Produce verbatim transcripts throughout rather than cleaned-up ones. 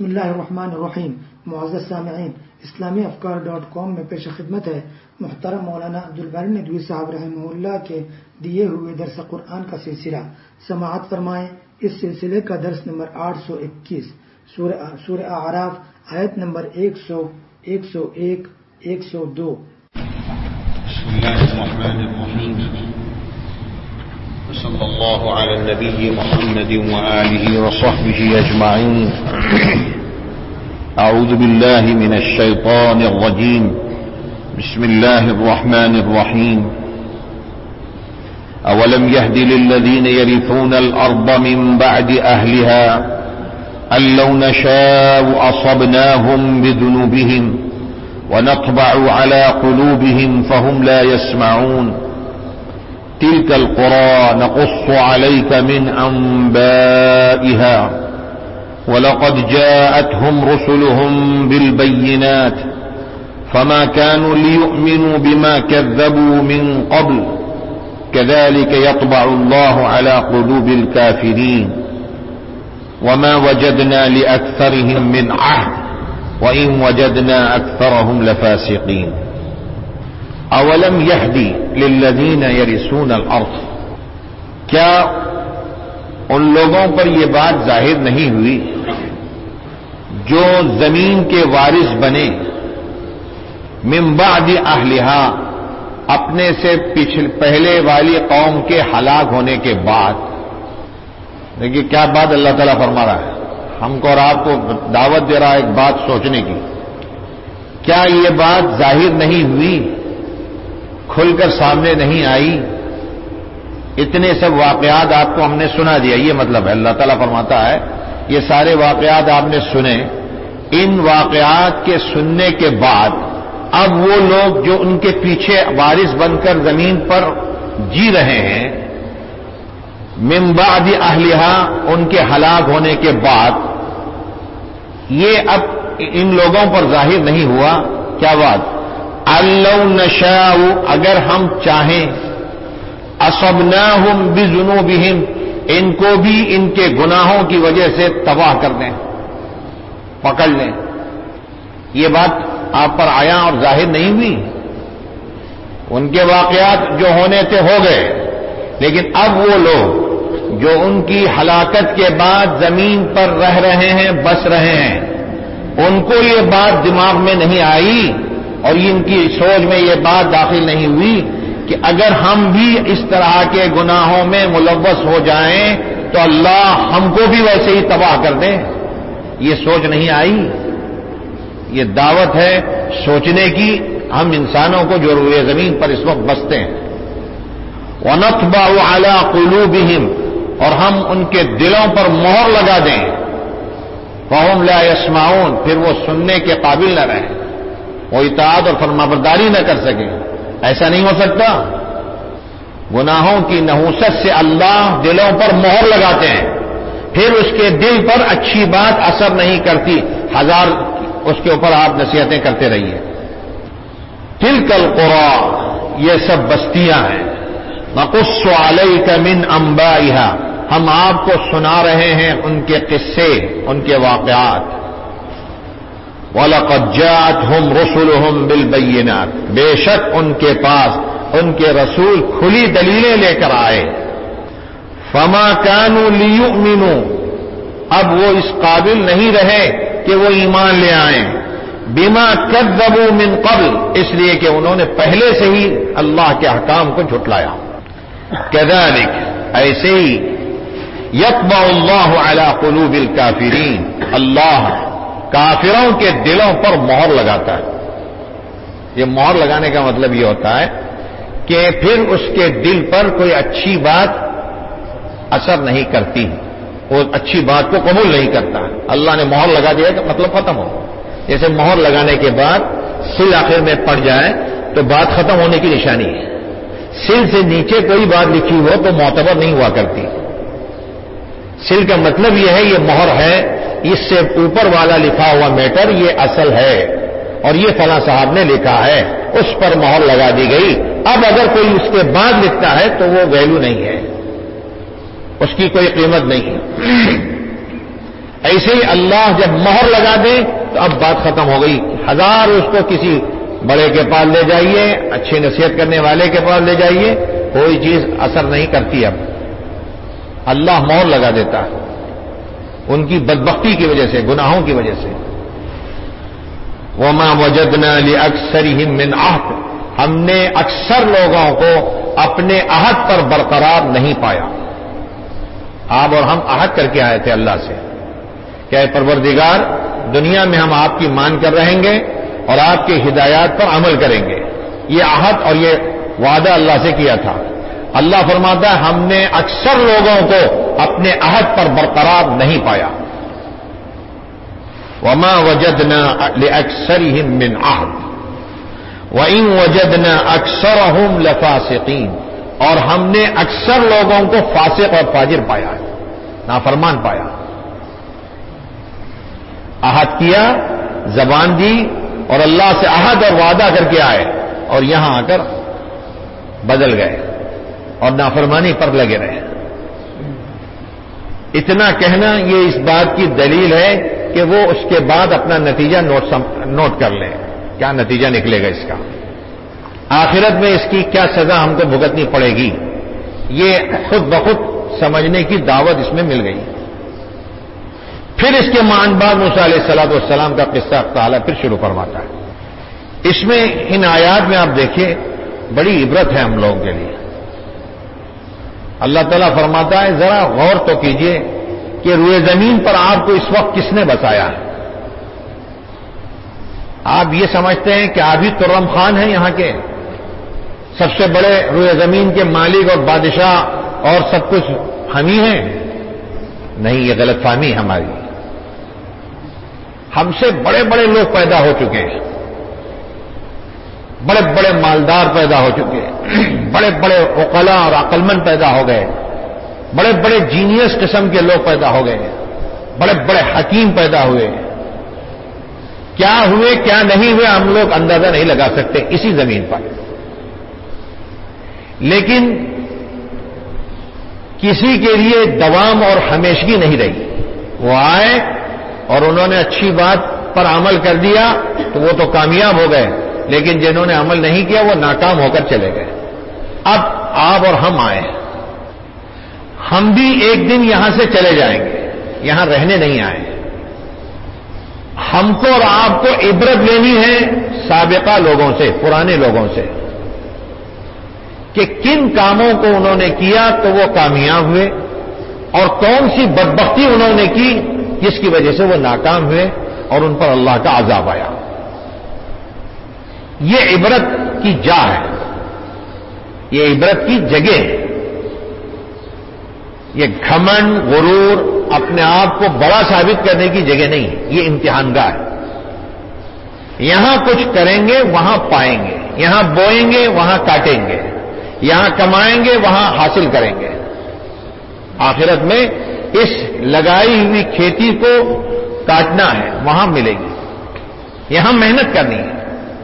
بسم اللہ الرحمن الرحیم. معزز سامعین، اسلامی افکار ڈاٹ کام میں پیش خدمت ہے محترم مولانا عبدالباری ندوی صاحب رحمہ اللہ کے دیے ہوئے درس قرآن کا سلسلہ. سماعت فرمائیں. اس سلسلے کا درس نمبر آٹھ سو اکیس، سورہ اعراف، آیت نمبر ایک سو ایک سو ایک ایک سو دو. بسم اللہ الرحمن الرحیم. صلی اللہ علی النبی محمد وآلہ وصحبہ اجمعین. اعوذ باللہ من الشیطان الرجیم. بسم اللہ الرحمن الرحیم. اولم يهد للذین يرثون الارض من بعد اهلها ان لو نشاء اصبناهم بذنوبهم ونطبع على قلوبهم فهم لا يسمعون. تلك القرى نقص عليك من أنبائها ولقد جاءتهم رسلهم بالبينات فما كانوا ليؤمنوا بما كذبوا من قبل كذلك يطبع الله على قلوب الكافرين وما وجدنا لأكثرهم من عهد وإن وجدنا أكثرهم لفاسقين. اولم یہدی للذین یرثون الارض، کیا ان لوگوں پر یہ بات ظاہر نہیں ہوئی جو زمین کے وارث بنے، من بعد اہلہا، اپنے سے پہلے والی قوم کے ہلاک ہونے کے بعد. دیکھیے کیا بات اللہ تعالیٰ فرما رہا ہے، ہم کو اور آپ کو دعوت دے رہا ہے ایک بات سوچنے کی. کیا یہ بات ظاہر نہیں ہوئی، کھل کر سامنے نہیں آئی؟ اتنے سب واقعات آپ کو ہم نے سنا دیا، یہ مطلب ہے. اللہ تعالیٰ فرماتا ہے یہ سارے واقعات آپ نے سنے، ان واقعات کے سننے کے بعد اب وہ لوگ جو ان کے پیچھے وارث بن کر زمین پر جی رہے ہیں، من بعد اہلہا، ان کے ہلاک ہونے کے بعد، یہ اب ان لوگوں پر ظاہر نہیں ہوا. کیا بات؟ لو نشاء، اگر ہم چاہیں، اصبناہم بذنوبہم، ان کو بھی ان کے گناہوں کی وجہ سے تباہ کر دیں، پکڑ لیں. یہ بات آپ پر آیا اور ظاہر نہیں ہوئی. ان کے واقعات جو ہونے تھے ہو گئے، لیکن اب وہ لوگ جو ان کی ہلاکت کے بعد زمین پر رہ رہے ہیں، بس رہے ہیں، ان کو یہ بات دماغ میں نہیں آئی اور ان کی سوچ میں یہ بات داخل نہیں ہوئی کہ اگر ہم بھی اس طرح کے گناہوں میں ملوث ہو جائیں تو اللہ ہم کو بھی ویسے ہی تباہ کر دیں. یہ سوچ نہیں آئی. یہ دعوت ہے سوچنے کی. ہم انسانوں کو جو روئے زمین پر اس وقت بستے ہیں، وَنَطْبَعُ عَلَىٰ قُلُوبِهِمْ، اور ہم ان کے دلوں پر مہر لگا دیں، فَهُمْ لَا يَسْمَعُونَ، پھر وہ سننے کے قابل نہ رہیں، وہ اطاعت اور فرمانبرداری نہ کر سکیں. ایسا نہیں ہو سکتا. گناہوں کی نحوست سے اللہ دلوں پر مہر لگاتے ہیں، پھر اس کے دل پر اچھی بات اثر نہیں کرتی. ہزار اس کے اوپر آپ نصیحتیں کرتے رہیے. تلک القری، یہ سب بستیاں ہیں. نقص علیک من انبائها، ہم آپ کو سنا رہے ہیں ان کے قصے، ان کے واقعات. وَلَقَدْ جَاءَتْهُمْ رُسُلُهُمْ بِالْبَيِّنَاتِ، بے شک ان کے پاس ان کے رسول کھلی دلیلیں لے کر آئے. فَمَا كَانُوا لِيُؤْمِنُوا، اب وہ اس قابل نہیں رہے کہ وہ ایمان لے آئیں. بِمَا كَذَّبُوا مِن قَبْلِ، اس لیے کہ انہوں نے پہلے سے ہی اللہ کے احکام کو جھٹلایا. كَذَلِكَ، ایسے ہی، يَطْبَعُ اللَّهُ عَلَىٰ قُلُوبِ الْكَافِرِينَ، اللہ کافروں کے دلوں پر مہر لگاتا ہے. یہ مہر لگانے کا مطلب یہ ہوتا ہے کہ پھر اس کے دل پر کوئی اچھی بات اثر نہیں کرتی، وہ اچھی بات کو قبول نہیں کرتا. اللہ نے مہر لگا دیا کہ مطلب ختم ہو. جیسے مہر لگانے کے بعد سل آخر میں پڑ جائے تو بات ختم ہونے کی نشانی ہے. سل سے نیچے کوئی بات لکھی ہو تو معتبر نہیں ہوا کرتی. سل کا مطلب یہ ہے یہ مہر ہے، اس سے اوپر والا لکھا ہوا میٹر یہ اصل ہے اور یہ فلاں صاحب نے لکھا ہے، اس پر مہر لگا دی گئی. اب اگر کوئی اس کے بعد لکھتا ہے تو وہ ویلیو نہیں ہے، اس کی کوئی قیمت نہیں ہے. ایسے ہی اللہ جب مہر لگا دے تو اب بات ختم ہو گئی. ہزار اس کو کسی بڑے کے پاس لے جائیے, اچھی نصیحت کرنے والے کے پاس لے جائیے, کوئی چیز اثر نہیں کرتی. اب اللہ مہر لگا دیتا ہے ان کی بدبختی کی وجہ سے, گناہوں کی وجہ سے. وما وجدنا لأکثرهم من عہد, ہم نے اکثر لوگوں کو اپنے عہد پر برقرار نہیں پایا. آپ اور ہم عہد کر کے آئے تھے اللہ سے کہ اے پروردگار, دنیا میں ہم آپ کی مان کر رہیں گے اور آپ کی ہدایات پر عمل کریں گے. یہ عہد اور یہ وعدہ اللہ سے کیا تھا. اللہ فرماتا ہے ہم نے اکثر لوگوں کو اپنے عہد پر برقرار نہیں پایا. وما وجدنا لأکثرهم من عہد وَإِن وَجَدْنَا أَكْثَرَهُمْ لَفَاسِقِينَ, اور ہم نے اکثر لوگوں کو فاسق اور فاجر پایا ہے, نافرمان پایا. عہد کیا, زبان دی اور اللہ سے عہد اور وعدہ کر کے آئے, اور یہاں آ کر بدل گئے اور نافرمانی پر لگے رہے. اتنا کہنا یہ اس بات کی دلیل ہے کہ وہ اس کے بعد اپنا نتیجہ نوٹ سم... نوٹ کر لیں. کیا نتیجہ نکلے گا اس کا, آخرت میں اس کی کیا سزا ہم کو بھگتنی پڑے گی, یہ خود بخود سمجھنے کی دعوت اس میں مل گئی. پھر اس کے مان بعد موسیٰ علیہ الصلوۃ والسلام کا قصہ تعالیٰ پھر شروع فرماتا ہے. اس میں ان آیات میں آپ دیکھیے بڑی عبرت ہے ہم لوگوں کے لیے. اللہ تعالیٰ فرماتا ہے ذرا غور تو کیجئے کہ روئے زمین پر آپ کو اس وقت کس نے بسایا ہے. آپ یہ سمجھتے ہیں کہ آپ ہی ترم خان ہیں, یہاں کے سب سے بڑے روئے زمین کے مالک اور بادشاہ اور سب کچھ ہم ہی ہیں. نہیں, یہ غلط فہمی ہماری. ہم سے بڑے بڑے لوگ پیدا ہو چکے ہیں, بڑے بڑے مالدار پیدا ہو چکے ہیں, بڑے بڑے عقلاء اور عقلمند پیدا ہو گئے, بڑے بڑے جینیس قسم کے لوگ پیدا ہو گئے, بڑے بڑے حکیم پیدا ہوئے. کیا ہوئے کیا نہیں ہوئے ہم لوگ اندازہ نہیں لگا سکتے اسی زمین پر. لیکن کسی کے لیے دوام اور ہمیشگی نہیں رہی. وہ آئے اور انہوں نے اچھی بات پر عمل کر دیا تو وہ تو کامیاب ہو گئے, لیکن جنہوں نے عمل نہیں کیا وہ ناکام ہو کر چلے گئے. اب آپ اور ہم آئے, ہم بھی ایک دن یہاں سے چلے جائیں گے, یہاں رہنے نہیں آئے. ہم کو اور آپ کو عبرت لینی ہے سابقہ لوگوں سے, پرانے لوگوں سے, کہ کن کاموں کو انہوں نے کیا تو وہ کامیاب ہوئے اور کون سی بدبختی انہوں نے کی جس کی وجہ سے وہ ناکام ہوئے اور ان پر اللہ کا عذاب آیا. یہ عبرت کی جا ہے, یہ عبرت کی جگہ ہے. یہ گھمنڈ, غرور, اپنے آپ کو بڑا ثابت کرنے کی جگہ نہیں, یہ امتحان گاہ ہے. یہاں کچھ کریں گے وہاں پائیں گے, یہاں بوئیں گے وہاں کاٹیں گے, یہاں کمائیں گے وہاں حاصل کریں گے. آخرت میں اس لگائی ہوئی کھیتی کو کاٹنا ہے, وہاں ملے گی, یہاں محنت کرنی ہے.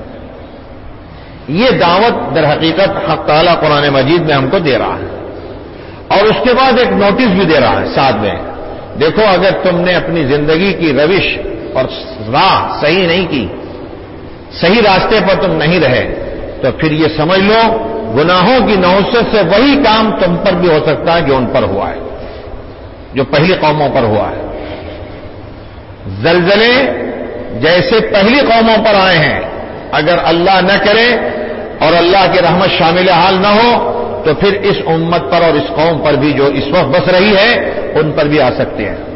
یہ دعوت در حقیقت حق تعالیٰ قرآن مجید میں ہم کو دے رہا ہے, اور اس کے بعد ایک نوٹس بھی دے رہا ہے ساتھ میں. دیکھو اگر تم نے اپنی زندگی کی روش اور راہ صحیح نہیں کی, صحیح راستے پر تم نہیں رہے, تو پھر یہ سمجھ لو گناہوں کی نحوست سے وہی کام تم پر بھی ہو سکتا ہے جو ان پر ہوا ہے, جو پہلی قوموں پر ہوا ہے. زلزلے جیسے پہلی قوموں پر آئے ہیں, اگر اللہ نہ کرے اور اللہ کی رحمت شامل حال نہ ہو تو پھر اس امت پر اور اس قوم پر بھی جو اس وقت بس رہی ہے ان پر بھی آ سکتے ہیں.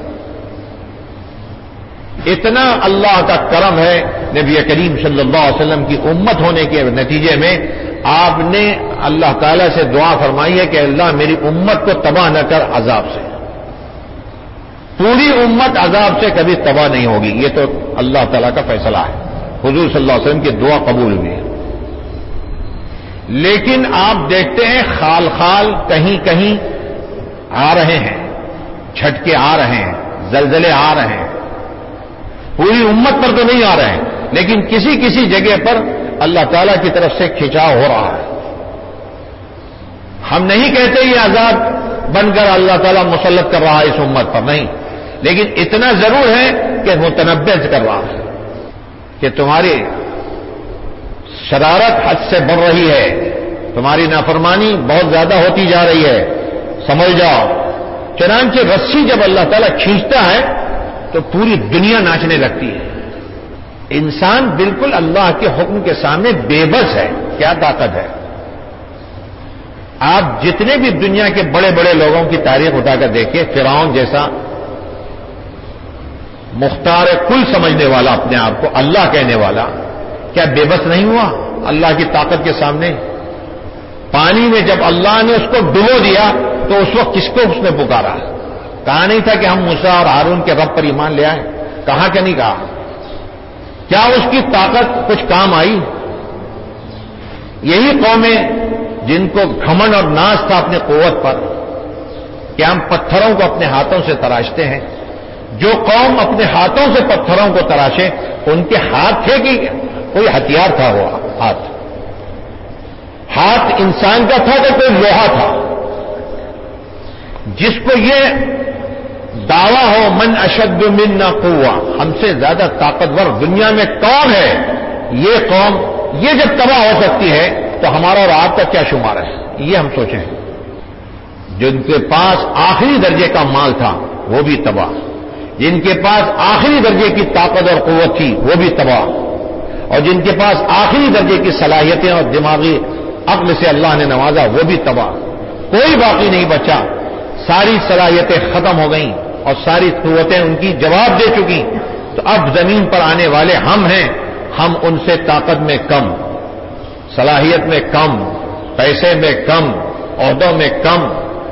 اتنا اللہ کا کرم ہے نبی کریم صلی اللہ علیہ وسلم کی امت ہونے کے نتیجے میں آپ نے اللہ تعالی سے دعا فرمائی ہے کہ اللہ میری امت کو تباہ نہ کر عذاب سے. پوری امت عذاب سے کبھی تباہ نہیں ہوگی, یہ تو اللہ تعالیٰ کا فیصلہ ہے. حضور صلی اللہ علیہ وسلم کی دعا قبول ہوئی ہے. لیکن آپ دیکھتے ہیں خال خال کہیں کہیں آ رہے ہیں, جھٹکے آ رہے ہیں, زلزلے آ رہے ہیں. پوری امت پر تو نہیں آ رہے ہیں, لیکن کسی کسی جگہ پر اللہ تعالیٰ کی طرف سے کھچاؤ ہو رہا ہے. ہم نہیں کہتے یہ عذاب بن کر اللہ تعالیٰ مسلط کر رہا ہے اس امت پر, نہیں. لیکن اتنا ضرور ہے کہ متنبع کر رہا ہے کہ تمہاری شرارت حد سے بڑھ رہی ہے، تمہاری نافرمانی بہت زیادہ ہوتی جا رہی ہے، سمجھ جاؤ۔ چنانچہ رسی جب اللہ تعالیٰ کھینچتا ہے تو پوری دنیا ناچنے لگتی ہے۔ انسان بالکل اللہ کے حکم کے سامنے بے بس ہے، کیا طاقت ہے؟ آپ جتنے بھی دنیا کے بڑے بڑے لوگوں کی تاریخ اٹھا کر دیکھیں، فرعون جیسا مختار کل سمجھنے والا، اپنے آپ کو اللہ کہنے والا، کیا بے بس نہیں ہوا اللہ کی طاقت کے سامنے؟ پانی میں جب اللہ نے اس کو ڈبو دیا تو اس وقت کس کو اس نے پکارا؟ کہا نہیں تھا کہ ہم موسیٰ اور ہارون کے رب پر ایمان لے آئے؟ کہا کہ نہیں کہا؟ کیا اس کی طاقت کچھ کام آئی؟ یہی قومیں جن کو گھمنڈ اور ناز تھا اپنی قوت پر کہ ہم پتھروں کو اپنے ہاتھوں سے تراشتے ہیں، جو قوم اپنے ہاتھوں سے پتھروں کو تراشے ان کے ہاتھ تھے کہ کوئی ہتھیار تھا؟ وہ ہاتھ ہاتھ انسان کا تھا کہ کوئی لوہا تھا؟ جس کو یہ دعویٰ ہو من اشد منا قوہ، ہم سے زیادہ طاقتور دنیا میں کون ہے، یہ قوم یہ جب تباہ ہو سکتی ہے تو ہمارا اور آپ کا کیا شمار ہے؟ یہ ہم سوچیں۔ جن کے پاس آخری درجے کا مال تھا وہ بھی تباہ، جن کے پاس آخری درجے کی طاقت اور قوت تھی وہ بھی تباہ، اور جن کے پاس آخری درجے کی صلاحیتیں اور دماغی عقل سے اللہ نے نوازا وہ بھی تباہ، کوئی باقی نہیں بچا۔ ساری صلاحیتیں ختم ہو گئیں اور ساری قوتیں ان کی جواب دے چکی، تو اب زمین پر آنے والے ہم ہیں، ہم ان سے طاقت میں کم، صلاحیت میں کم، پیسے میں کم، عہدوں میں کم۔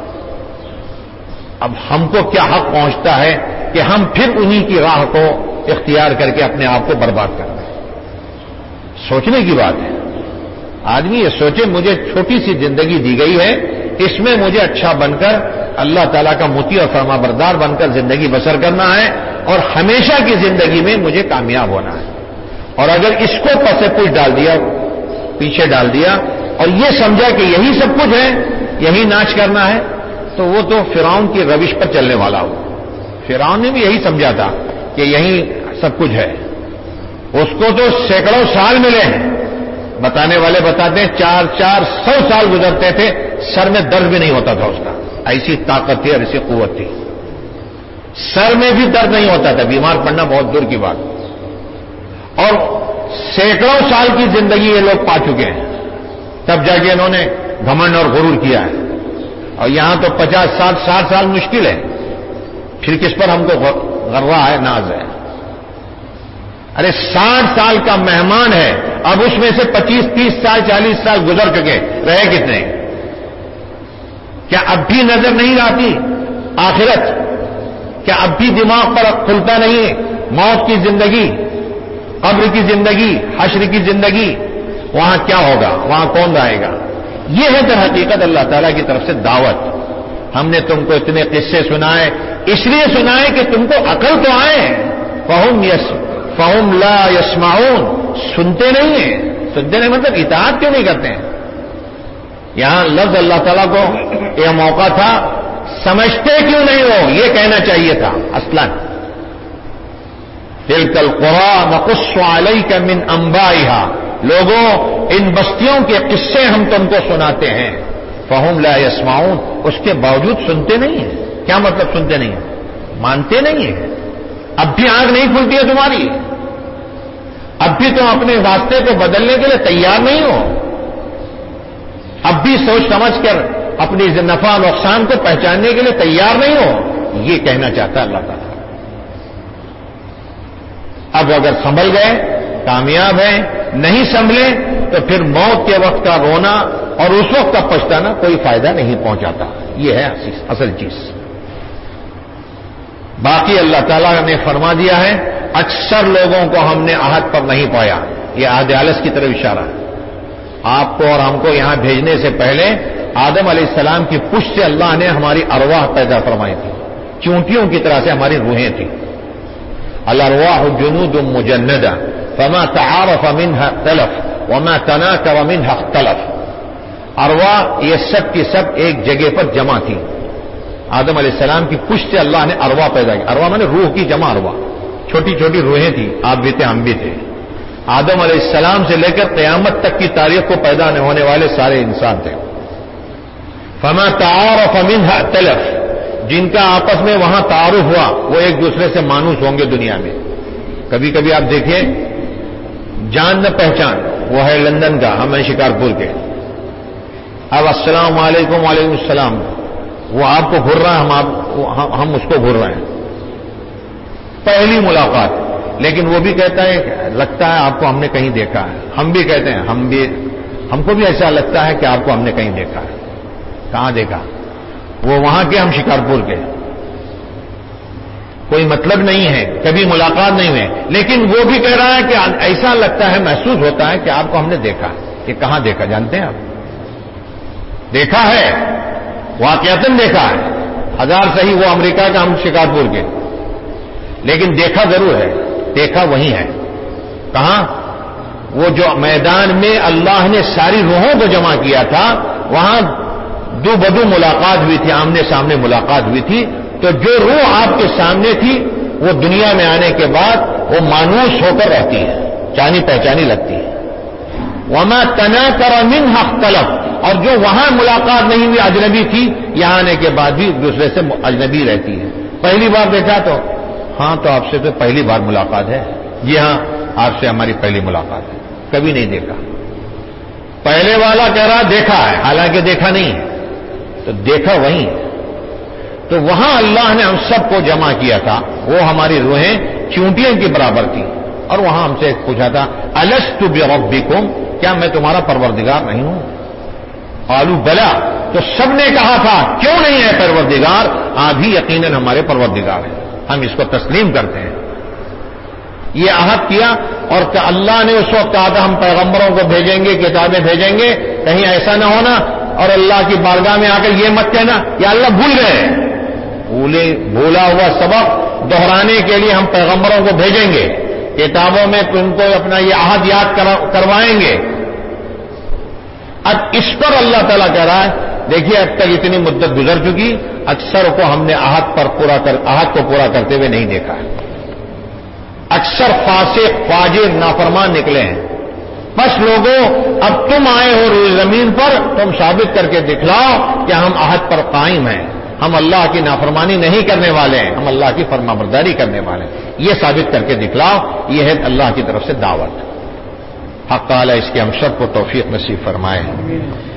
اب ہم کو کیا حق پہنچتا ہے کہ ہم پھر انہی کی راہ کو اختیار کر کے اپنے آپ کو برباد کر دیں؟ سوچنے کی بات ہے۔ آدمی یہ سوچے مجھے چھوٹی سی زندگی دی گئی ہے، اس میں مجھے اچھا بن کر اللہ تعالیٰ کا مطیع اور فرما بردار بن کر زندگی بسر کرنا ہے، اور ہمیشہ کی زندگی میں مجھے کامیاب ہونا ہے۔ اور اگر اس کو پس پوچھ ڈال دیا، پیچھے ڈال دیا، اور یہ سمجھا کہ یہی سب کچھ ہے، یہی ناچ کرنا ہے، تو وہ تو فرعون کی روش پر چلنے والا ہو۔ فرعون نے بھی یہی سمجھا تھا کہ یہی سب کچھ ہے۔ اس کو تو سینکڑوں سال ملے ہیں، بتانے والے بتاتے ہیں چار چار سو سال گزرتے تھے، سر میں درد بھی نہیں ہوتا تھا اس کا، ایسی طاقت تھی اور ایسی قوت تھی، سر میں بھی درد نہیں ہوتا تھا، بیمار پڑنا بہت دور کی بات۔ اور سینکڑوں سال کی زندگی یہ لوگ پا چکے ہیں، تب جا کے انہوں نے گھمنڈ اور غرور کیا ہے، اور یہاں تو پچاس سال ساٹھ سال مشکل ہے، پھر کس پر ہم کو غرہ ہے، ناز ہے؟ ارے ساٹھ سال کا مہمان ہے، اب اس میں سے پچیس تیس سال چالیس سال گزر چکے، رہے کتنے؟ کیا اب بھی نظر نہیں آتی آخرت؟ کیا اب بھی دماغ پر کھلتا نہیں ہے موت کی زندگی، قبر کی زندگی، حشر کی زندگی؟ وہاں کیا ہوگا، وہاں کون رہے گا؟ یہ ہے در حقیقت اللہ تعالیٰ کی طرف سے دعوت۔ ہم نے تم کو اتنے قصے سنائے، اس لیے سنائے کہ تم کو عقل تو آئے، فہم یس فہم لا یسمعون، سنتے نہیں ہیں۔ سنتے نہیں مطلب اطاعت کیوں نہیں کرتے ہیں؟ یہاں لفظ اللہ تعالیٰ کو یہ موقع تھا، سمجھتے کیوں نہیں ہو، یہ کہنا چاہیے تھا اصلاً۔ تلک القری نقص علیک من انبائها، لوگوں ان بستیوں کے قصے ہم تم کو سناتے ہیں، فہم لا یسمعون، اس کے باوجود سنتے نہیں ہیں۔ کیا مطلب سنتے نہیں ہیں؟ مانتے نہیں ہیں، اب بھی آنکھ نہیں کھلتی ہے تمہاری، اب بھی تم اپنے راستے کو بدلنے کے لیے تیار نہیں ہو، اب بھی سوچ سمجھ کر اپنی نفع نقصان کو پہچاننے کے لیے تیار نہیں ہو، یہ کہنا چاہتا ہے اللہ تعالیٰ۔ اب اگر سنبھل گئے کامیاب ہیں، نہیں سنبھلے تو پھر موت کے وقت کا رونا اور اس وقت کا پچھتانا کوئی فائدہ نہیں پہنچاتا۔ یہ ہے اصل چیز۔ باقی اللہ تعالیٰ نے فرما دیا ہے اکثر لوگوں کو ہم نے عہد پر نہیں پایا، یہ عہد آلس کی طرف اشارہ ہے۔ آپ کو اور ہم کو یہاں بھیجنے سے پہلے آدم علیہ السلام کی پشت سے اللہ نے ہماری ارواح پیدا فرمائی تھی، چونٹیوں کی طرح سے ہماری روحیں تھیں۔ الارواح جنود مجندہ فما تعارف منها اختلف وما تناكر منها اختلف۔ ارواح یہ سب کی سب ایک جگہ پر جمع تھی، آدم علیہ السلام کی پشت سے اللہ نے ارواح پیدا کی. ارواح مانے روح کی جمع ارواح, چھوٹی چھوٹی روحیں تھیں. آپ بھی تھے, ہم بھی تھے. آدم علیہ السلام سے لے کر قیامت تک کی تاریخ کو پیدا ہونے والے سارے انسان تھے. فما تعارف منها ائتلف, جن کا آپس میں وہاں تعارف ہوا وہ ایک دوسرے سے مانوس ہوں گے دنیا میں. کبھی کبھی آپ دیکھیں جان نہ پہچان, وہ ہے لندن کا, ہم ہیں شکارپور کے. اب السلام علیکم وعلیکم السلام, وہ آپ کو گھر رہا ہے, ہم آپ ہم اس کو گھر رہے ہیں. پہلی ملاقات. لیکن وہ بھی کہتا ہے لگتا ہے آپ کو ہم نے کہیں دیکھا ہے. ہم بھی کہتے ہیں ہم بھی ہم کو بھی ایسا لگتا ہے کہ آپ کو ہم نے کہیں دیکھا ہے. کہاں دیکھا؟ وہ وہاں کے, ہم شکارپور کے. کوئی مطلب نہیں ہے, کبھی ملاقات نہیں ہوئی, لیکن وہ بھی کہہ رہا ہے کہ ایسا لگتا ہے, محسوس ہوتا ہے کہ آپ کو ہم نے دیکھا. کہ کہاں دیکھا جانتے ہیں آپ؟ دیکھا ہے, واقعتاً دیکھا ہے. ہزار صحیح وہ امریکہ کا, ہم شکارپور کے. لیکن دیکھا ضرور ہے. دیکھا وہی ہے. کہاں؟ وہ جو میدان میں اللہ نے ساری روحوں کو جمع کیا تھا, وہاں دو بدو ملاقات ہوئی تھی, آمنے سامنے ملاقات ہوئی تھی. تو جو روح آپ کے سامنے تھی وہ دنیا میں آنے کے بعد وہ مانوس ہو کر رہتی ہے, جانی پہچانی لگتی ہے. وما تناکر منها اختلف, اور جو وہاں ملاقات نہیں ہوئی, اجنبی تھی, یہاں آنے کے بعد بھی ایک دوسرے سے اجنبی رہتی ہے. پہلی بار دیکھا تو ہاں, تو آپ سے تو پہلی بار ملاقات ہے. جی ہاں, آپ سے ہماری پہلی ملاقات ہے, کبھی نہیں دیکھا. پہلے والا کہہ رہا دیکھا ہے, حالانکہ دیکھا نہیں ہے. تو دیکھا وہی ہے. تو وہاں اللہ نے ہم سب کو جمع کیا تھا. وہ ہماری روحیں چونٹیوں کی برابر تھی. اور وہاں ہم سے پوچھا تھا الست بربکم, کیا میں تمہارا پروردگار نہیں ہوں؟ قالوا بلا, تو سب نے کہا تھا کیوں نہیں ہے پروردگار, آپ ہی یقیناً ہمارے پروردگار ہیں, ہم اس کو تسلیم کرتے ہیں. یہ عہد کیا. اور کہ اللہ نے اس وقت کہا تھا ہم پیغمبروں کو بھیجیں گے, کتابیں بھیجیں گے, کہیں ایسا نہ ہونا اور اللہ کی بارگاہ میں آ کر یہ مت کہنا یا اللہ بھول گئے. بھولے بھولا ہوا سبق دہرانے کے لیے ہم پیغمبروں کو بھیجیں گے, کتابوں میں ان کو اپنا یہ عہد یاد کروائیں گے. اب اس پر اللہ تعالیٰ کہہ رہا ہے دیکھیے اب تک اتنی مدت گزر چکی, اکثر کو ہم نے عہد پر پورا کر عہد کو پورا کرتے ہوئے نہیں دیکھا ہے. اکثر فاسق فاجر نافرمان نکلے ہیں. بس لوگوں اب تم آئے ہو روز زمین پر, تم ثابت کر کے دکھلاؤ کہ ہم عہد پر قائم ہیں, ہم اللہ کی نافرمانی نہیں کرنے والے ہیں, ہم اللہ کی فرمانبرداری کرنے والے ہیں. یہ ثابت کر کے دکھلاؤ. یہ ہے اللہ کی طرف سے دعوت. حق تعالی اس کے ہم سب کو توفیق نصیب فرمائے.